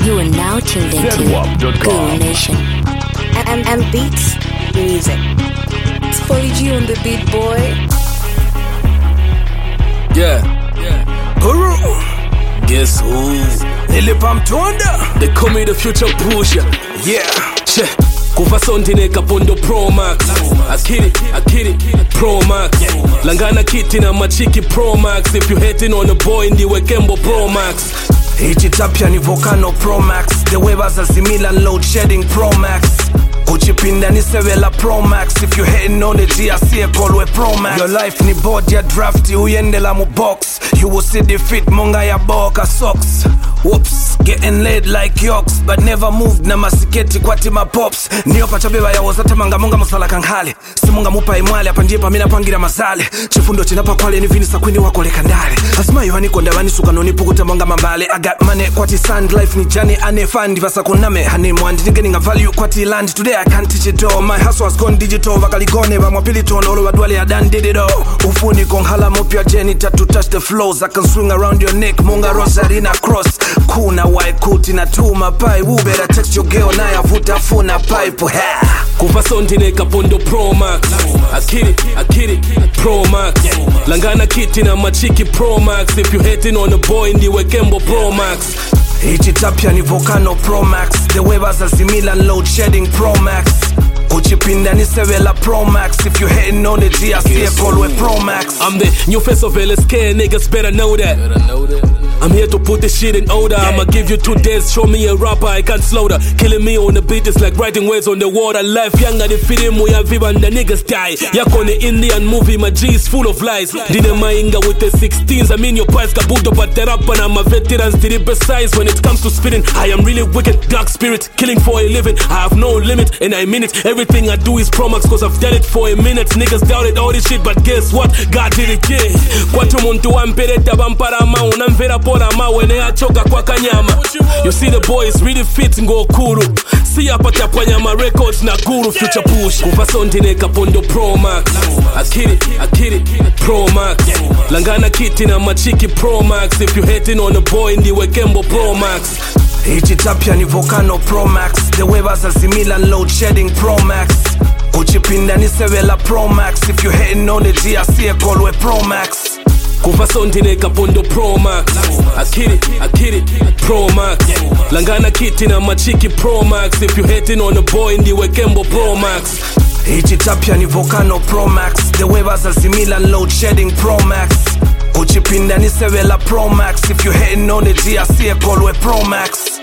You are now tuned into Guru Nation. And beats music. It's Polly G on the beat, boy. Yeah. Guru. Guess who? Nilipam Tonda. They call me the future pusher. Yeah. Che. Kuva sondine kapondo Pro Max. I kid it, Pro Max. Langana kiti na machiki Pro Max. If you hating on the boy, ndiwe Kembo Pro Max. Ichitapia ni Volcano Pro Max. The waivers are similar load shedding Pro Max. Kuchipinda ni Sevela Pro Max. If you hating on the GRC, call we Pro Max. Your life ni board ya drafty, uyendela mu box. You will see defeat, monga ya boka socks. Whoops, getting laid like yokes, but never moved na masiketi kwati ma pops. Niyo pachabeba ya wazate manga munga musala kanghale. Si munga mupa imwale, hapa ndiye pamina pangira mazale. Chifundo chinapa kwale ni vini sakwini wako lekandale. Asma yohani kondawani sukano pukuta monga mambale. I got money kwati sand life ni jani ane fandi. Vasa kuname hane mwandi nigeninga value kwati land. Today I can't teach it all, my hustle has gone digital. Vakaligone va mwapili tono, olo wadwale ya dan did it all. Ufuni konghala mopia janitor to touch the flows. I can swing around your neck, munga rosarina cross. Kuna waikuti na tuma pai. Who better text your girl na ya vutafuna pipe. Kuva sondine kapondo Pro Max. I kid it, Pro Max. Langana kiti na machiki Pro Max. If you hating on the boy, ndiwe Kembo Pro Max. Ichitapia ni Volcano Pro Max. The waivers are similar load shedding Pro Max. Kuchipinda ni Sevela Pro Max. If you hating on the GRC, call we Pro Max. I'm the new face of LSK, niggas better know that. I'm here to put this shit in order. I'ma give you 2 days, show me a rapper, I can't slaughter. Killing me on the beat is like writing words on the water. Life younger than feeding we have and the niggas die. Yak on the Indian movie, my G is full of lies. Didn't mainga with the 16s, I mean your price kabuto but the rapper and I'm a veteran still precise. When it comes to spitting, I am really wicked, dark spirit, killing for a living. I have no limit and I mean it. Everything I do is Pro Max cause I've done it for a minute. Niggas doubted all this shit but guess what? God did it, yeah. Kwatu muntu ampereta bamparama unamvera pora mawe achoka kwa kanyama. You see the boys really fit ngo kuru. See hapa tapanyama records na Guru future push. Kuva sondine kapondo Pro Max. I kid it, Pro Max. Langana kiti na machiki Pro Max. If you hating on the boy, ndiwe Kembo Pro Max. Ichitapia ni Volcano Pro Max. The waivers are similar load shedding Pro Max. Kuchipinda ni Sevela Pro Max. If you hating on the GRC, call we Pro Max. Kuva sondine kapondo Pro Max. I kid it, Pro Max. Langana kiti na machiki Pro Max. If you hating on the boy, ndiwe Kembo Pro Max. Ichitapia ni Volcano Pro Max. The waivers are similar load shedding Pro Max. Kuchipinda ni Sevela Pro Max. If you hating on the GRC, call we Pro Max.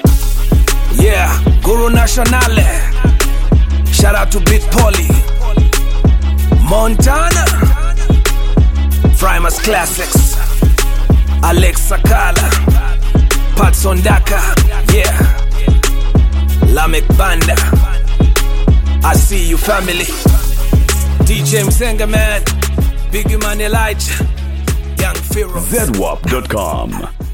Yeah, Guru Nationale. Shout out to Big Polly, Montana, Primus Classics, Alex Sakala, Pat Sondaka, yeah, Lamek Banda. I see you family. DJ Mzenga man, Biggie Man Elijah, Young Pharaoh. ZWAP.com